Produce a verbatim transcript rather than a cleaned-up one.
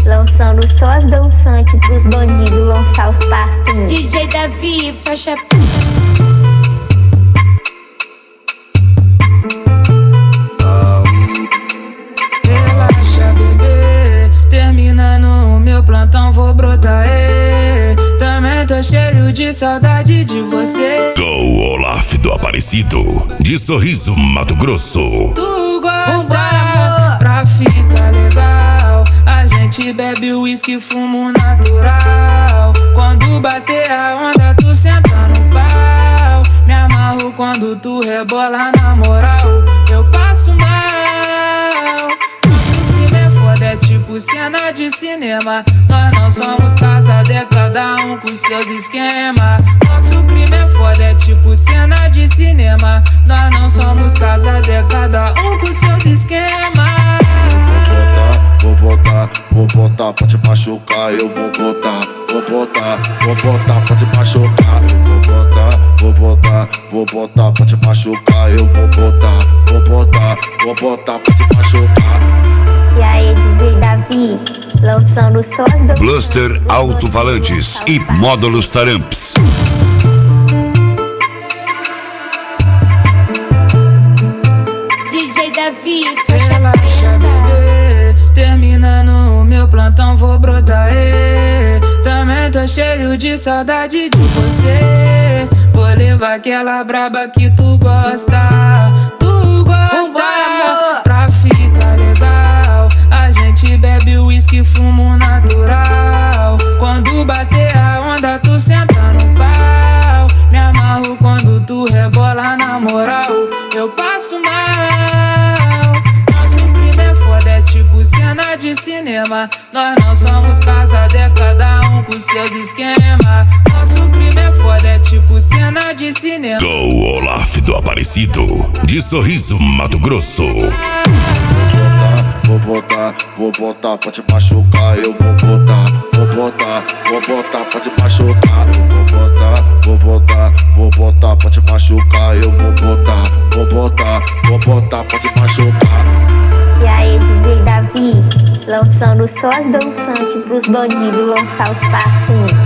lançando só as dançantes pros bandidos lançar os passinhos. D J Davi, faixa. Relaxa, bebê, terminando o meu plantão vou brotar, ê. Também tô cheio de saudade de você. Go Olaf do Aparecido, de Sorriso, Mato Grosso. Tu gosta, pra ficar legal, a gente bebe uísque, fumo natural. Quando bater a onda, tu senta no pau. Me amarro quando tu rebola na moral. Eu passo mal. Nosso crime é foda, é tipo cena de cinema. Nós não somos casados, é cada um com seus esquemas. Nosso crime é foda, é tipo cena de cinema. Nós não somos casados, é cada um com seus esquemas. Vou botar, vou botar pra te machucar. Eu vou botar, vou botar, vou botar pra te machucar. Eu vou botar, vou botar, vou botar pra te machucar. Eu vou botar, vou botar, vou botar pra te machucar. E aí, D J Davi, lançando só as dançantes. Bluster Alto-Falantes e Módulos Taramps. D J Davi, Relaxa, bebê, terminando o meu plantão vou brotar, ê. Também tô cheio de saudade de você. Vou levar aquela braba que tu gosta. Tu gosta, pra ficar legal, a gente bebe uísque, fumo natural. Quando bater a onda, tu senta no pau. Me amarro quando tu rebola na moral. Eu passo mal. Nosso crime é foda, é tipo cena de cinema. Nós não somos casados, é cada um com seus esquemas. Nosso crime é foda, é tipo cena de cinema. Go Olaf do Aparecido, de Sorriso, Mato Grosso. Vou botar, vou botar pra te machucar. Eu vou botar, vou botar, vou botar pra te machucar. Eu vou botar, vou botar, vou botar pra te machucar. Eu vou botar, vou botar, vou botar pra te machucar. E aí, D J Davi, lançando só as dançantes pros bandidos lançar os passinhos.